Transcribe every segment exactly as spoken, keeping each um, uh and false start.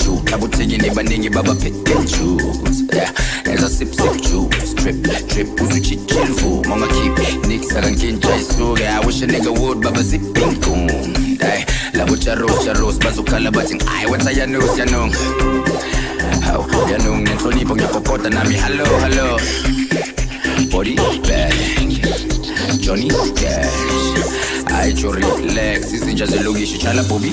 two. Kabuthiki nibaningi baba pick and choose. Yeah, as a sip sip juice, trip trip uzuchi chill monga keep nicks akankinja isuke. I wish a nigga would baba zipping coon. Die, labo charos charos bazukala bating. I what I know ya know. How ya know nenhlonipho ngiyakokota nami hello hello. Body bang, Johnny Cash. I to relax, izinja zelokishi chala bobi.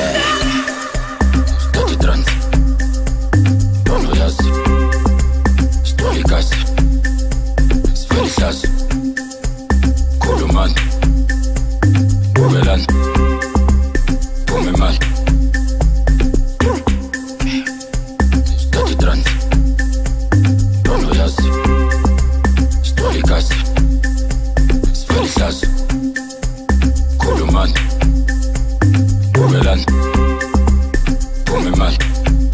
Stati trans, don't yas. Story gas, Sfelisas, Kuluman, Bugelan, Pumimal. Stati trans, don't yas. Story gas, Sfelisas, Kuluman, Bugelan, Pumimal.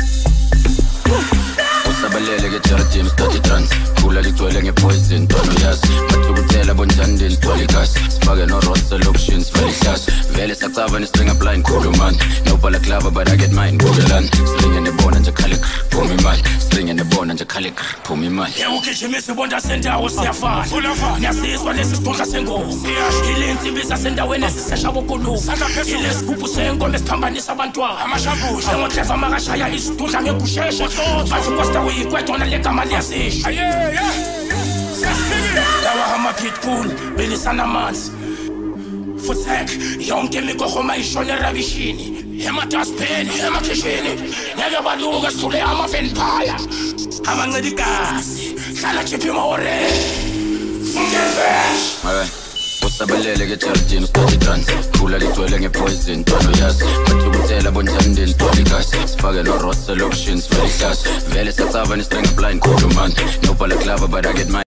Usabalele ke jardim stati trans. Kula ligcwele ngepoison tono yas. Bathukutela bonjandini story gas. Sifake no roster lotions Felixas. Vele sacava ni string up line Kuluman. No bala clava but I get mine Bugelan. String in the bone and khalik Pumimal. String in the bone and khalik Pumimal. Ukijimisa bonda sendawo siyafana. Nyasizwa lesisibonga sengozi. Ilenzi biza sendaweni esisesha bokuluka. Ilesigubhu sengoma esiphambanisa abantwana. Amashambushi ngotleva makashaya isidudla ngekushesha. Bathi kosta uyikwetona legama liyasisha. Lawa hama pitbull belisana amanzi. Futhek yonke imikohoma ishone rabishini. Emataspheni emakhishini. Ngeke baluka sithule ama-vampire. Amancedikazi hlala khipha imahore. Funkevesh. Alright. Usabalele ke jardim stati trans. Kula ligcwele ngepoison tono yas. Bathukutela bonjandini story gas. Sifake no roster lotions Felixas. Vele sacava ni string up line Kuluman. No bala clava but I get mine.